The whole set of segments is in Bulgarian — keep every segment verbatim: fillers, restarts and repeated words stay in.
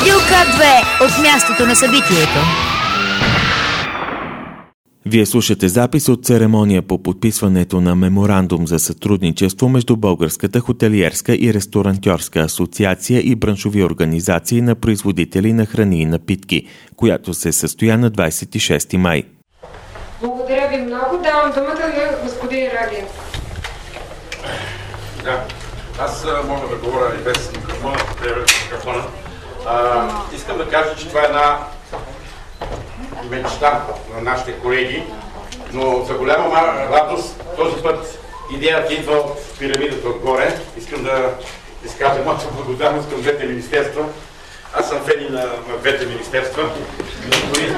Радио К две от мястото на събитието. Вие слушате запис от церемония по подписването на меморандум за сътрудничество между Българската хотелиерска и ресторантьорска асоциация и браншови организации на производители на храни и напитки, която се състоя на двадесет и шести май. Благодаря ви много. Давам думата на господин Радин. Да, аз мога да говоря и без микрофона, микрофона. А, искам да кажа, че това е една мечта на нашите колеги, но за голяма радост този път идеята идва от пирамидата отгоре. Искам да изкажа моята благодарност към двете министерства. Аз съм фен на, на двете министерства, на туризма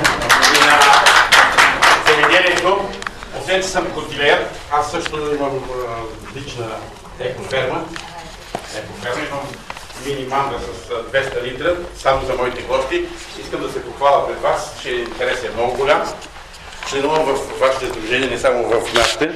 и на земеделието. Освен че съм хотелиер, аз също имам а, лична екоферма. Екоферма имам мини манга с двеста литра, само за моите гости. Искам да се похваля пред вас, че интерес е много голям. Членувам в вашите сдружения, не само в нашите.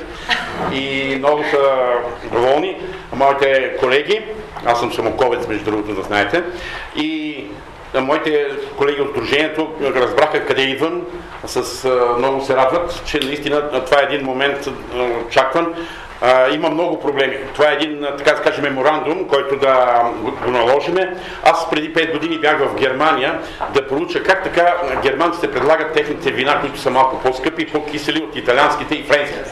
И много са доволни моите колеги. Аз съм самоковец, между другото, да знаете. И моите колеги от сдружението разбраха къде идвам. С, много се радват, че наистина това е един момент очакван. Uh, има много проблеми. Това е един, така да кажем, меморандум, който да го наложиме. Аз преди пет години бях в Германия да проуча как така германците предлагат техните вина, които са малко по-скъпи и по-кисели от италианските и френските.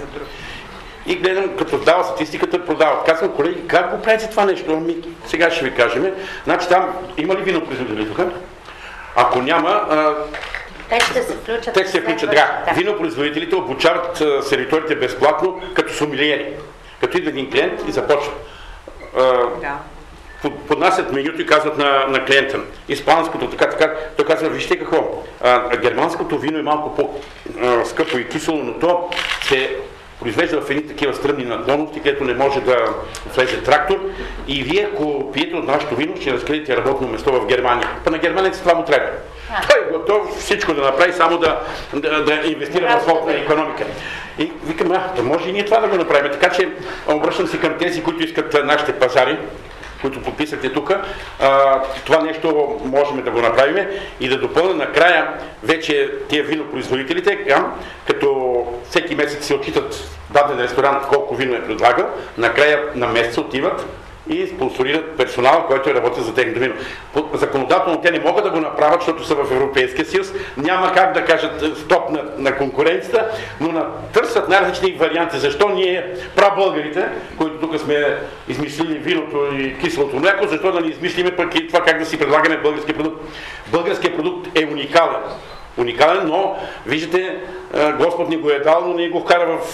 И гледам, като дава статистиката, продават. Казвам, колеги, как го правите това нещо? Ами, сега ще ви кажем. Значи там има ли винопроизводители тук? Ако няма... Uh, Те ще се включат. Те ще се включат, да. да. Винопроизводителите обучават а, сервиторите безплатно, като сомелиери. Като идва един клиент и започва. А, да. под, поднасят менюто и казват на, на клиента. Испанското, така, така. Той казва, вижте какво, а, германското вино е малко по-скъпо и кисело, но то се произвежда в едни такива стръмни наклонности, където не може да влезе трактор. И вие, ако пиете от нашето вино, ще разкриете работно место в Германия. Па на германец това му трябва. Той е готов всичко да направи, само да, да, да инвестира в своята икономика. И викам, а, да може и ние това да го направим. Така че обръщам се към тези, които искат нашите пазари, които подписахте тук. Това нещо можем да го направим и да допълня накрая вече тия винопроизводителите, като всеки месец се отчитат даден ресторант колко вино е предлагал, накрая на месеца отиват и спонсорират персонал, който е работил за техното вино. Законодателно те не могат да го направят, защото са в Европейския съюз. Няма как да кажат стоп на, на конкуренцията, но на, търсят най-различни варианти. Защо ние, прабългарите, които тук сме измислили виното и киселото мляко, защо да не измислиме пък и това как да си предлагаме български продукт. Българският продукт е уникален. Уникален, но виждате, Господ ни го е дал, но ни го вкара в,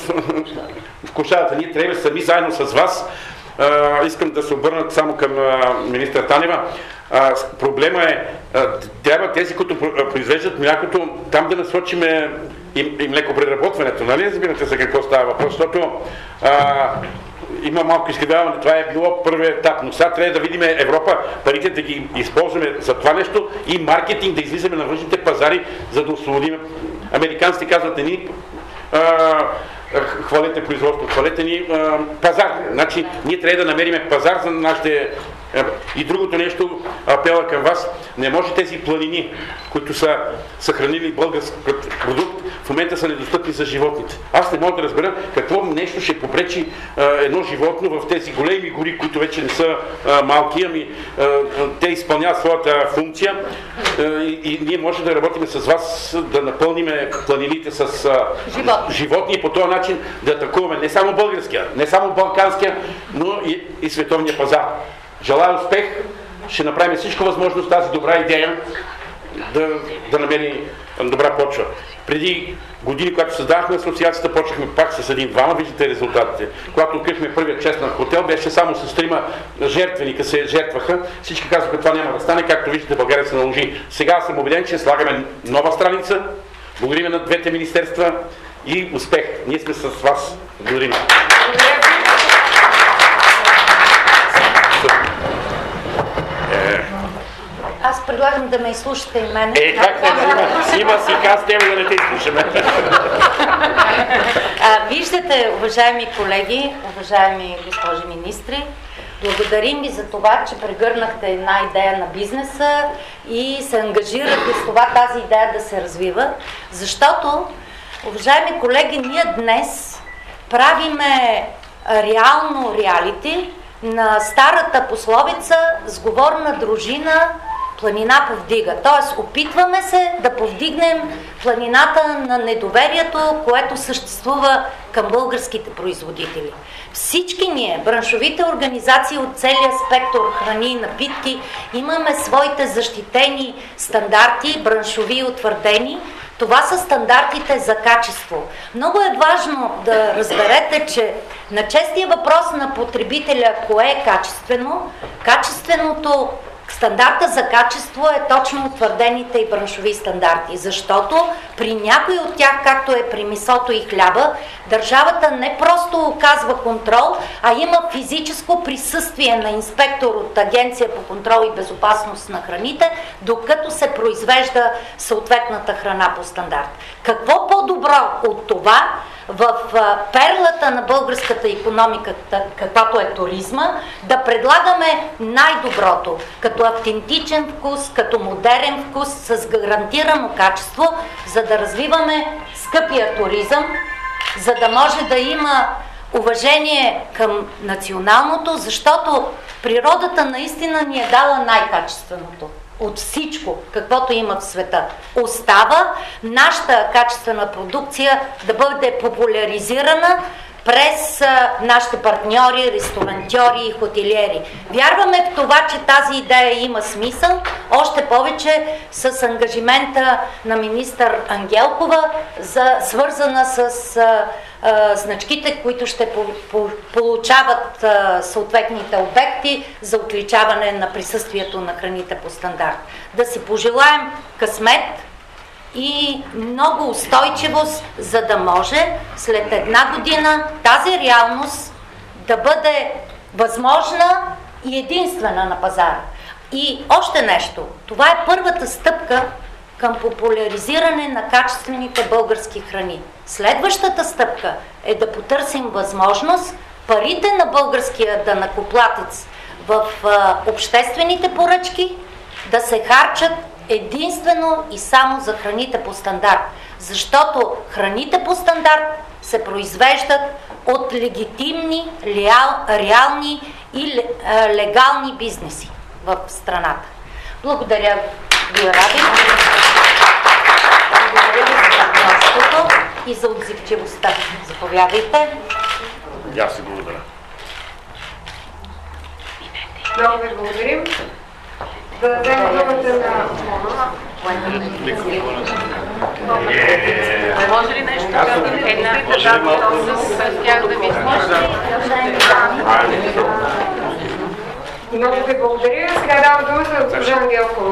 в кошарата. Ние трябва сами заедно с вас. Uh, искам да се обърнат само към uh, министър Танева. Uh, проблема е, uh, трябва тези, които произвеждат млякото, там да насочиме и, и млекопреработването. Нали разбирате за какво става въпрос? Защото uh, има малко изкривяване. Това е било първият етап. Но сега трябва да видим Европа, парите да ги използваме за това нещо и маркетинг, да излизаме на външните пазари, за да освободим. Американците казват ни uh, хвалете производство, хвалете ни а, пазар. Значи, ние трябва да намерим пазар за нашите... А, и другото нещо, апела към вас, не може тези планини, които са съхранили български продукт, в момента са недостъпни за животните. Аз не мога да разбера какво нещо ще попречи а, едно животно в тези големи гори, които вече не са а, малки, ами а, те изпълняват своята функция а, и, и ние можем да работим с вас, да напълним планините с а, животни. животни и по този начин да атакуваме не само българския, не само балканския, но и, и световния пазар. Желая успех, ще направим всичко възможно с тази добра идея да, да намери добра почва. Преди години, когато създавахме асоциацията, почнахме пак с един-двама, виждате резултатите. Когато открихме първият честен хотел, беше само с трима жертвеника се жертваха. Всички казаха, това няма да стане, както виждате, България се наложи. Сега съм убеден, че слагаме нова страница. Благодарим на двете министерства и успех. Ние сме с вас. Благодарим. Аз предлагам да ме изслушате и мен. Е, как не, има, има си каз, тема да не те изслушаме. А, виждате, уважаеми колеги, уважаеми госпожи министри, Благодарим ви за това, че прегърнахте една идея на бизнеса и се ангажирате с това тази идея да се развива, защото, уважаеми колеги, ние днес правиме реално реалити на старата пословица «Сговорна дружина, планина повдига». Тоест, опитваме се да повдигнем планината на недоверието, което съществува към българските производители. Всички ние, браншовите организации от целия спектър храни и напитки, имаме своите защитени стандарти, браншови и утвърдени. Това са стандартите за качество. Много е важно да разберете, че на честия въпрос на потребителя кое е качествено, качественото стандарта за качество е точно утвърдените и браншови стандарти, защото при някои от тях, както е при месото и хляба, държавата не просто оказва контрол, а има физическо присъствие на инспектор от Агенция по контрол и безопасност на храните, докато се произвежда съответната храна по стандарт. Какво по-добро от това в перлата на българската икономика, каквато е туризма, да предлагаме най-доброто, като автентичен вкус, като модерен вкус, с гарантирано качество, за да развиваме скъпия туризъм, за да може да има уважение към националното, защото природата наистина ни е дала най-качественото от всичко, каквото има в света. Остава нашата качествена продукция да бъде популяризирана през а, нашите партньори, ресторантьори и хотелиери. Вярваме в това, че тази идея има смисъл, още повече с ангажимента на министър Ангелкова, за, свързана с а, а, значките, които ще по, по, получават а, съответните обекти за отличаване на присъствието на храните по стандарт. Да си пожелаем късмет и много устойчивост, за да може след една година тази реалност да бъде възможна и единствена на пазара. И още нещо. Това е първата стъпка към популяризиране на качествените български храни. Следващата стъпка е да потърсим възможност парите на българския данъкоплатец в а, обществените поръчки да се харчат единствено и само за храните по стандарт. Защото храните по стандарт се произвеждат от легитимни, реал, реални и легални бизнеси в страната. Благодаря ви, Ради. Благодаря ви за партньорството и за отзивчивостта. Заповядайте. Аз си благодаря. Много ви благодарим. Да дадем думата на Мона. Може ли нещо да с тях да ви изложи? Много ви благодаря. Сега давам думата на госпожа Ангелкова.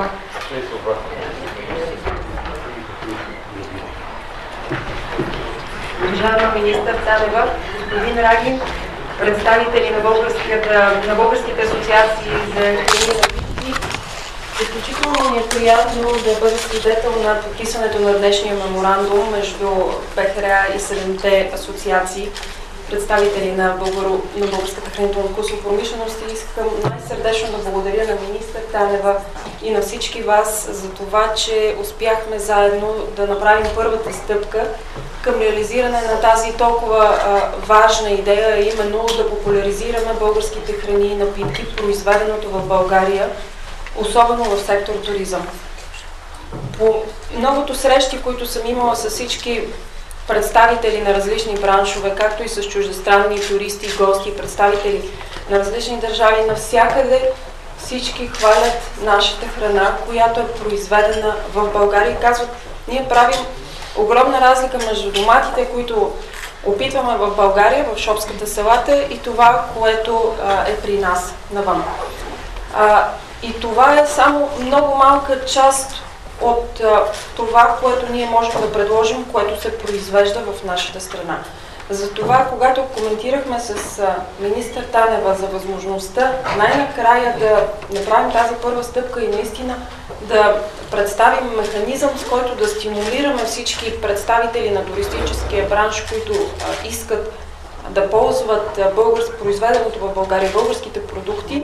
Уважаема министър Танева, господин Рагин, представители на, на българските асоциации за храни и напитки, изключително ни е приятно да бъда свидетел на подписването на днешния меморандум между БХРА и седемте асоциации, представители на, българо, на българската хранително-вкусова промишленост, и искам най-сърдечно да благодаря на министър Танева и на всички вас за това, че успяхме заедно да направим първата стъпка към реализиране на тази толкова а, важна идея, именно да популяризираме българските храни и напитки, произведеното в България, особено в сектор туризъм. По многото срещи, които съм имала с всички представители на различни браншове, както и с чуждестранни туристи, гости, представители на различни държави, навсякъде всички хвалят нашата храна, която е произведена в България, и казват, ние правим огромна разлика между доматите, които опитваме в България, в шопската салата, и това, което а, е при нас навън. А, и това е само много малка част от а, това, което ние можем да предложим, което се произвежда в нашата страна. Затова, когато коментирахме с а, министър Танева за възможността най-накрая да направим тази първа стъпка и наистина да представим механизъм, с който да стимулираме всички представители на туристическия бранш, които а, искат да ползват българско, произведеното в България, българските продукти,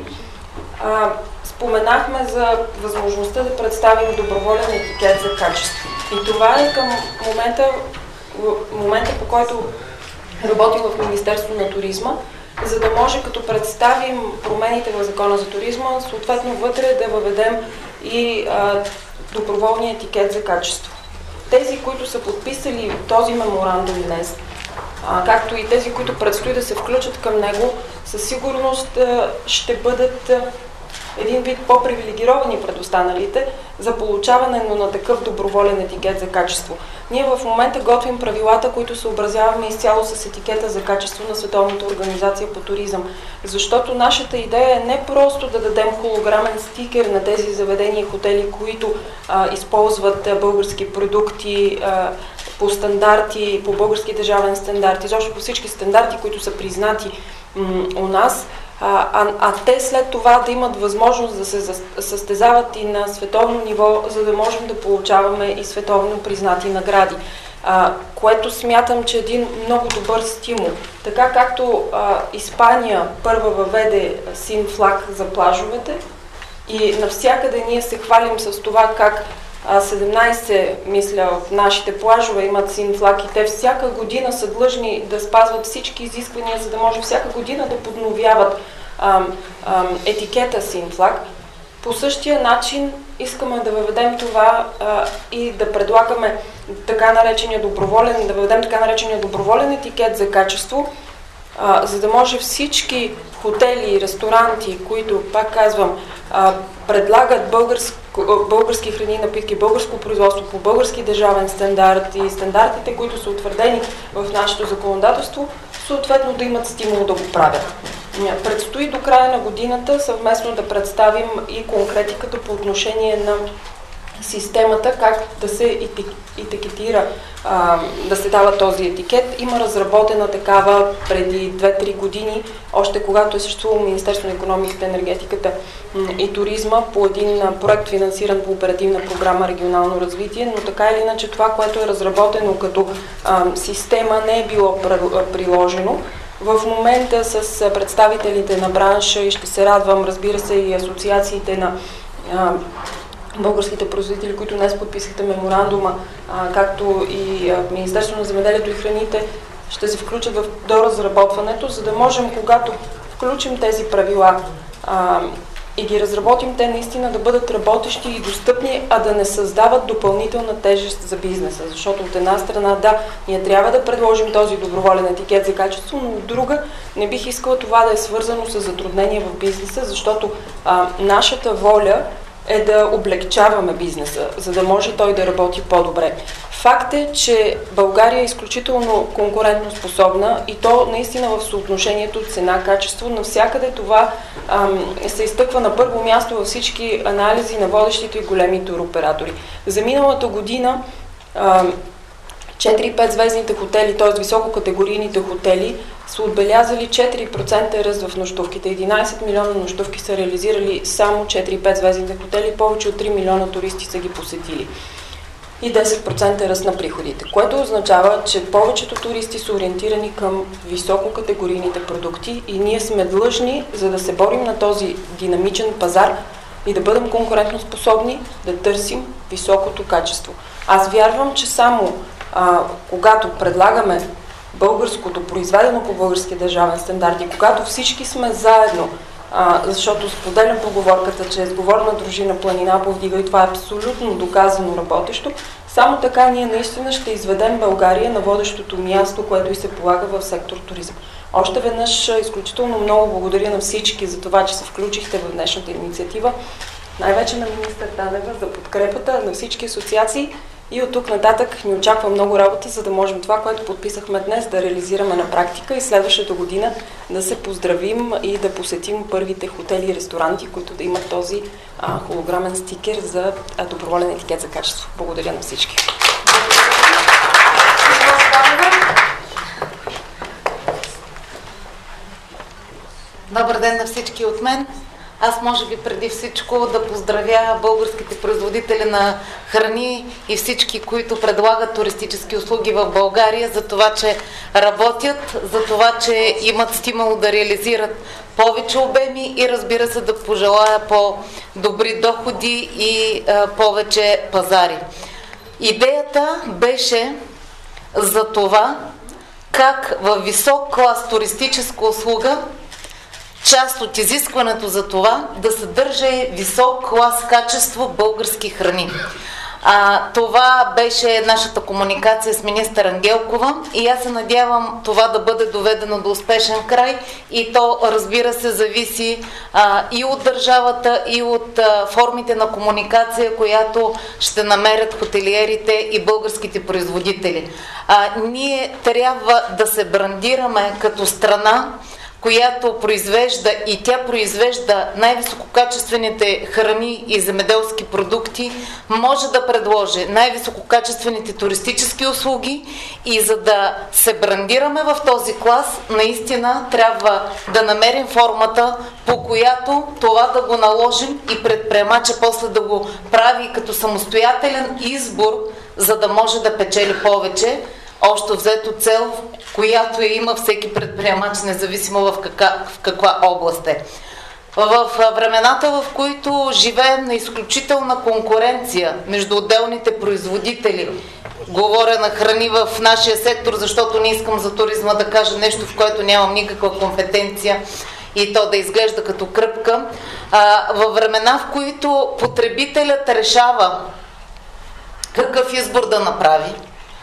а, споменахме за възможността да представим доброволен етикет за качество. И това е към момента, момента по който работим в Министерство на туризма, за да може като представим промените в Закона за туризма, съответно вътре да въведем и а, доброволния етикет за качество. Тези, които са подписали този меморандум днес, а, както и тези, които предстои да се включат към него, със сигурност а, ще бъдат а, един вид по-привилегировани пред останалите за получаване на такъв доброволен етикет за качество. Ние в момента готвим правилата, които съобразяваме изцяло с етикета за качество на Световната организация по туризъм. Защото нашата идея е не просто да дадем холограмен стикер на тези заведения и хотели, които а, използват а, български продукти а, по стандарти, по български държавен стандарт, изобщо по всички стандарти, които са признати м- у нас, А, а, а те след това да имат възможност да се състезават и на световно ниво, за да можем да получаваме и световно признати награди. А, което смятам, че е един много добър стимул. Така както а, Испания първа въведе син флаг за плажовете и навсякъде ние се хвалим с това как а, седемнайсет, мисля, от нашите плажове имат син флаг и те всяка година са длъжни да спазват всички изисквания, за да може всяка година да подновяват ам, ам, етикета син флаг. По същия начин искаме да въведем това а, и да предлагаме така наречения доброволен, да въведем така наречения доброволен етикет за качество, а, за да може всички хотели и ресторанти, които, пак казвам, а, предлагат българско, български храни и напитки, българско производство по български държавен стандарт и стандартите, които са утвърдени в нашето законодателство, съответно да имат стимул да го правят. Предстои до края на годината съвместно да представим и конкретиката по отношение на системата, как да се етикетира, да се дава този етикет. Има разработена такава преди две-три години, още когато е съществувало Министерство на икономиката, енергетиката и туризма по един проект, финансиран по оперативна програма Регионално развитие, но така или иначе това, което е разработено като система, не е било приложено. В момента с представителите на бранша и ще се радвам, разбира се, и асоциациите на а, българските производители, които днес подписахте меморандума, а, както и а, Министерство на земеделието и храните, ще се включат в доразработването, за да можем, когато включим тези правила а, и ги разработим, те наистина да бъдат работещи и достъпни, а да не създават допълнителна тежест за бизнеса. Защото от една страна, да, ние трябва да предложим този доброволен етикет за качество, но от друга не бих искала това да е свързано с затруднения в бизнеса, защото а, нашата воля е да облегчаваме бизнеса, за да може той да работи по-добре. Факт е, че България е изключително конкурентно способна и то наистина в съотношението цена-качество. Навсякъде това ам, се изтъква на първо място във всички анализи на водещите и големи туроператори. За миналата година ам, четири-пет звездните хотели, т.е. висококатегорийните хотели, са отбелязали четири процента ръст в нощувките. единайсет милиона нощувки са реализирали само четири-пет звездните хотели, повече от три милиона туристи са ги посетили. И десет процента ръст на приходите, което означава, че повечето туристи са ориентирани към висококатегорийните продукти и ние сме длъжни, за да се борим на този динамичен пазар и да бъдем конкурентоспособни, да търсим високото качество. Аз вярвам, че само а, когато предлагаме българското, произведено по български държавен стандарт и когато всички сме заедно, а, защото споделям поговорката, че е сговорна дружина планина повдига и това е абсолютно доказано работещо, само така ние наистина ще изведем България на водещото място, което и се полага в сектор туризъм. Още веднъж изключително много благодаря на всички за това, че се включихте в днешната инициатива, най-вече на министър Танева за подкрепата, на всички асоциации. И от тук нататък ни очаква много работа, за да можем това, което подписахме днес, да реализираме на практика и следващата година да се поздравим и да посетим първите хотели и ресторанти, които да имат този а, холограмен стикер за а, доброволен етикет за качество. Благодаря на всички. Добър ден на всички от мен. Аз може би преди всичко да поздравя българските производители на храни и всички, които предлагат туристически услуги в България, за това, че работят, за това, че имат стимул да реализират повече обеми и, разбира се, да пожелая по-добри доходи и а, повече пазари. Идеята беше за това как във висок клас туристическа услуга част от изискването за това да съдържа висок клас качество български храни. А, това беше нашата комуникация с министър Ангелкова и аз се надявам това да бъде доведено до успешен край и то, разбира се, зависи а, и от държавата, и от а, формите на комуникация, която ще намерят хотелиерите и българските производители. А, ние трябва да се брандираме като страна, която произвежда и тя произвежда най-висококачествените храни и земеделски продукти, може да предложи най-висококачествените туристически услуги и за да се брандираме в този клас, наистина трябва да намерим формата, по която това да го наложим и предприемача после да го прави като самостоятелен избор, за да може да печели повече. Още взето цел, която я има всеки предприемач, независимо в каква, в каква област е. В времената, в които живеем на изключителна конкуренция между отделните производители, говоря на храни в нашия сектор, защото не искам за туризма да кажа нещо, в което нямам никаква компетенция и то да изглежда като кръпка, във времена, в които потребителят решава какъв избор да направи,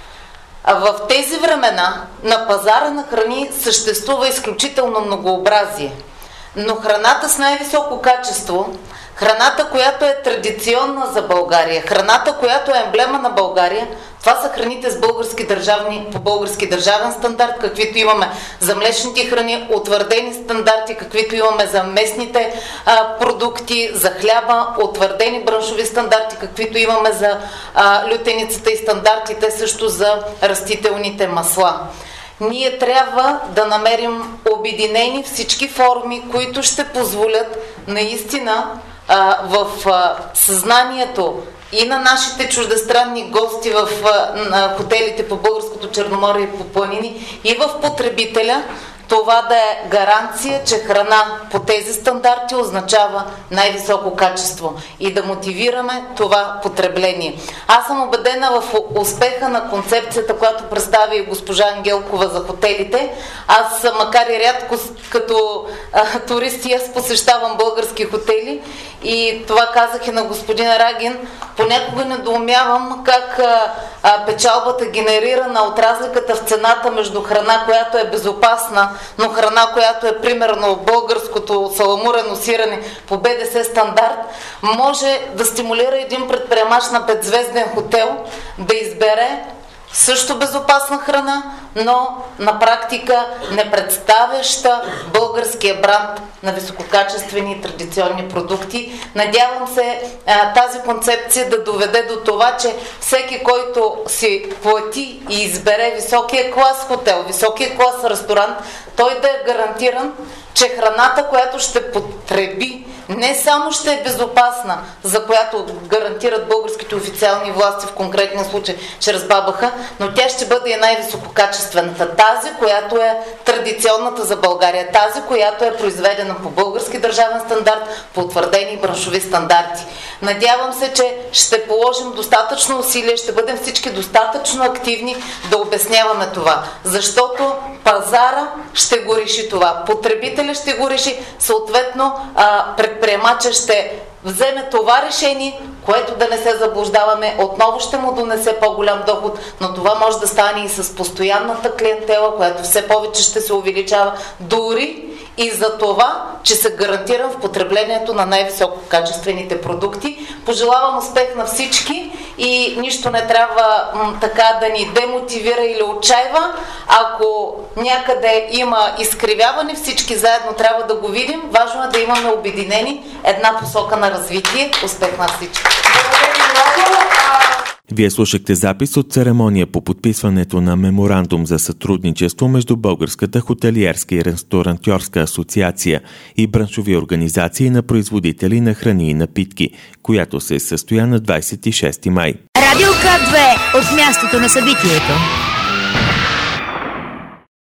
а в тези времена на пазара на храни съществува изключително многообразие. Но храната с най-високо качество, храната, която е традиционна за България, храната, която е емблема на България, това са храните с български държавни, по български държавен стандарт, каквито имаме за млечните храни, утвърдени стандарти, каквито имаме за местните а, продукти, за хляба, утвърдени браншови стандарти, каквито имаме за а, лютеницата и стандартите също за растителните масла. Ние трябва да намерим обединени всички форми, които ще позволят наистина а, в а, съзнанието и на нашите чуждестранни гости в на хотелите по Българското Черноморие и по планини, и в потребителя, това да е гаранция, че храна по тези стандарти означава най-високо качество и да мотивираме това потребление. Аз съм убедена в успеха на концепцията, която представи госпожа Ангелкова за хотелите. Аз, макар и рядко като а, туристи, аз посещавам български хотели и това казах и на господин Рагин, понякога недоумявам как а, а, печалбата генерирана от разликата в цената между храна, която е безопасна, но храна, която е примерно българското саламурено сирене по Б Д С стандарт, може да стимулира един предприемач на петзвезден хотел да избере също безопасна храна, но на практика не представяща българския бранд на висококачествени и традиционни продукти. Надявам се тази концепция да доведе до това, че всеки, който си плати и избере високия клас хотел, високия клас ресторант, той да е гарантиран, че храната, която ще потреби, не само ще е безопасна, за която гарантират българските официални власти в конкретния случай чрез БАБХ, но тя ще бъде и най-висококачествената. Тази, която е традиционната за България, тази, която е произведена по български държавен стандарт, по утвърдени браншови стандарти. Надявам се, че ще положим достатъчно усилие, ще бъдем всички достатъчно активни да обясняваме това, защото пазара ще го реши това, потребителя ще го реши, съответно предприемача ще вземе това решение, което, да не се заблуждаваме, отново ще му донесе по-голям доход, но това може да стане и с постоянната клиентела, която все повече ще се увеличава, дори и за това, че се гарантирам в потреблението на най-висококачествените продукти. Пожелавам успех на всички и нищо не трябва м, така да ни демотивира или отчаива. Ако някъде има изкривяване, всички заедно трябва да го видим. Важно е да имаме обединени една посока на развитие. Успех на всички! Благодаря много. Вие слушахте запис от церемония по подписването на меморандум за сътрудничество между Българската хотелиерска и ресторантьорска асоциация и браншови организации на производители на храни и напитки, която се състоя на двадесет и шести май. Радио К две от мястото на събитието.